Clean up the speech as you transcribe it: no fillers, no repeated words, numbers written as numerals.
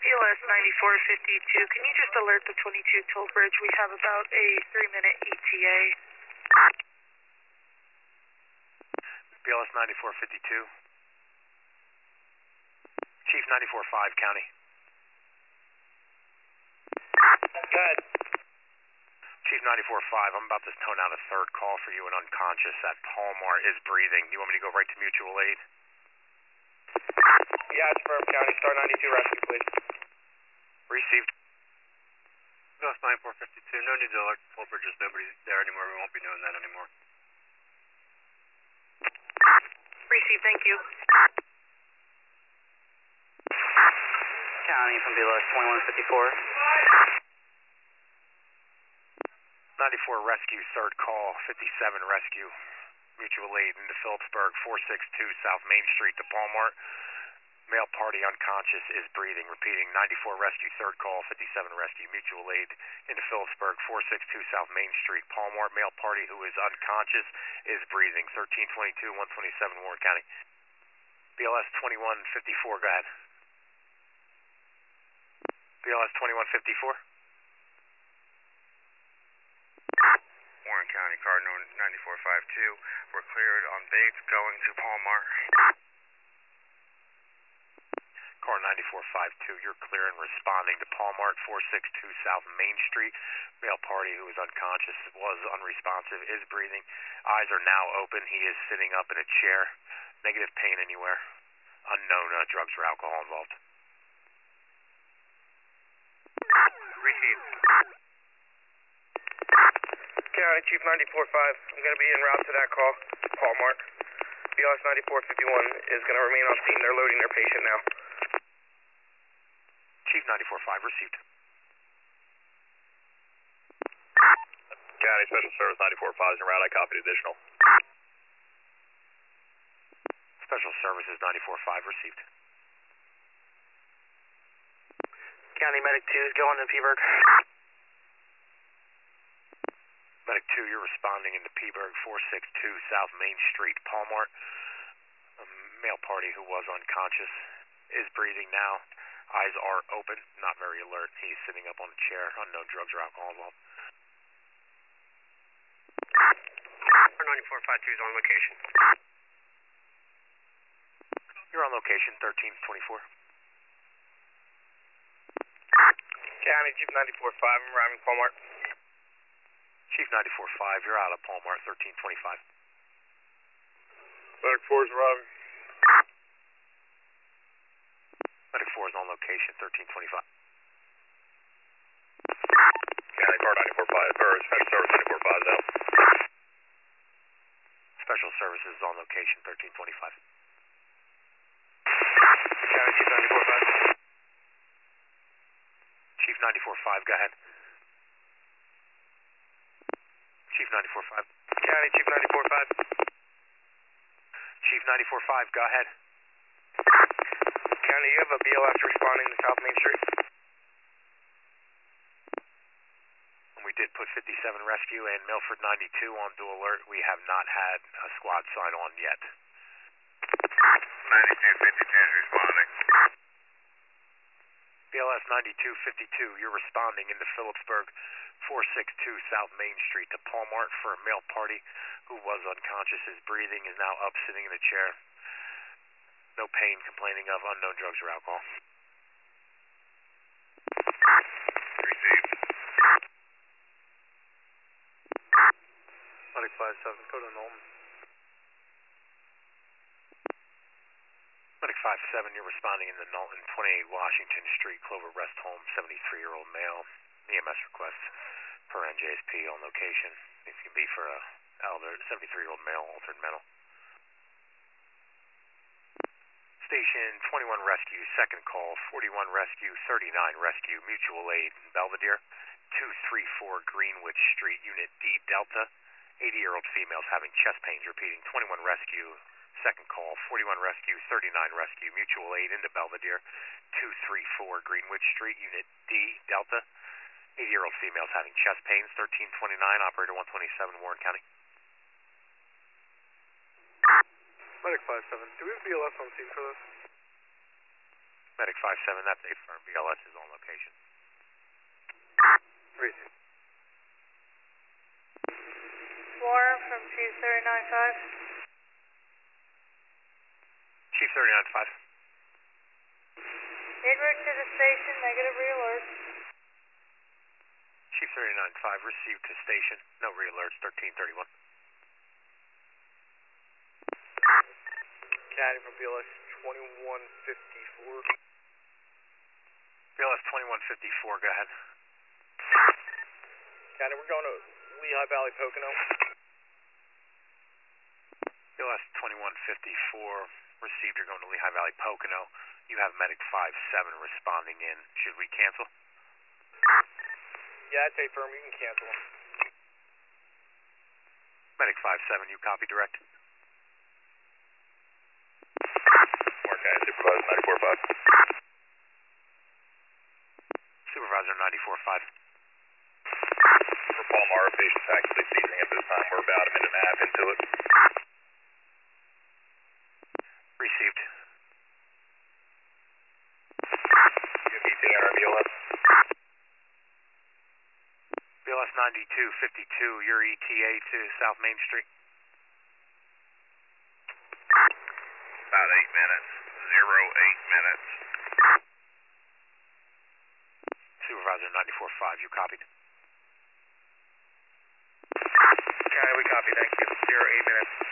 ELS 9452, can you just alert the 22 toll bridge? We have about a 3-minute ETA. BLS 9452. Chief 94-5, County. Go ahead. Chief 94-5, I'm about to tone out a third call for you, and unconscious at Palmar is breathing. You want me to go right to mutual aid? Yeah, it's Firm County. Star 92 rescue, please. Received. BLS 9452, no need to alert the toll bridge. There's nobody there anymore. We won't be doing that anymore. Received, thank you. County from BLS 2154. 94 rescue, third call, 57 rescue, mutual aid into Phillipsburg, 462 South Main Street to Palmar. Male party unconscious is breathing. Repeating, 94 rescue, third call, 57 rescue, mutual aid into Phillipsburg, 462 South Main Street, Palmar. Male party who is unconscious is breathing. 1322, 127 Warren County. BLS 2154, go ahead. BLS 2154. Warren County, car 9452. We're cleared on Bates going to Palmar. Car 9452, you're clear and responding to Palmar at 462 South Main Street. Male party who is unconscious was unresponsive, is breathing. Eyes are now open. He is sitting up in a chair. Negative pain anywhere. Unknown drugs or alcohol involved. Received. County Chief 94-5. I'm going to be en route to that call. Palmar. BLS 9451 is going to remain on scene. They're loading their patient now. Chief 94-5, received. County Special Service 94-5 is en route. I copied additional. Special Services 94-5, received. County Medic 2 is going to Peaburg. Medic 2, you're responding into Peaburg, 462 South Main Street, Palmar. A male party who was unconscious is breathing now. Eyes are open, not very alert. He's sitting up on a chair. Unknown drugs or alcohol involved. 9452 is on location. You're on location, 1324. County Chief 94-5. I'm arriving Palmar. Chief 94-5, you're out of Palmar, 1325. Medic 4 is arriving. Medic 4 is on location, 1325. County car 94-5, or Special Service 94-5 is out. Special Services is on location, 1325. County Chief 94-5. Chief 94-5, go ahead. Chief 94-5. County Chief 94-5. Chief 94-5, go ahead. County, you have a BLS responding to South Main Street? We did put 57 rescue and Milford 92 on dual alert. We have not had a squad sign on yet. 9252 is responding. BLS 9252, you're responding into Phillipsburg, 462 South Main Street to Palmar for a male party who was unconscious, is breathing, is now up sitting in a chair. No pain, complaining of unknown drugs or alcohol. Received. Medic 57, go to Knowlton. Medic 57, you're responding in the Knowlton, 28 Washington Street, Clover Rest Home, 73-year-old male. EMS request per NJSP on location. If you can be for a 73-year-old male, altered mental. Station 21 Rescue, second call, 41 Rescue, 39 Rescue, mutual aid in Belvedere, 234 Greenwich Street, Unit D Delta. 80-year-old females having chest pains. Repeating, 21 Rescue, second call, 41 Rescue, 39 Rescue, mutual aid into Belvedere, 234 Greenwich Street, Unit D Delta. 80-year-old females having chest pains. 1329, operator 127, Warren County. Medic 57, do we have BLS on scene for this? Medic 5-7, that's a firm. BLS is on location. Received. Swarm from Chief 39-5. Chief 39-5. En route to the station, negative re-alert. Chief 39-5, received to station. No re-alerts, 1331. Caddy from BLS 2154. BLS 2154, go ahead. Caddy, we're going to Lehigh Valley, Pocono. BLS 2154, received, you're going to Lehigh Valley, Pocono. You have Medic 5-7 responding in. Should we cancel? Yeah, I'd say firm, you can cancel them. Medic 5-7, you copy direct? Mark, I supervise 94.5. Supervisor 94.5. For Palmar, patient's actively seizing at this time. We're about a minute and a half into it. Received. You have ETA on our BLS? BLS 9252, your ETA to South Main Street. About 8 minutes. 08 minutes. Supervisor 94.5, you copied? Caddy, we copy, thank you. 08 minutes.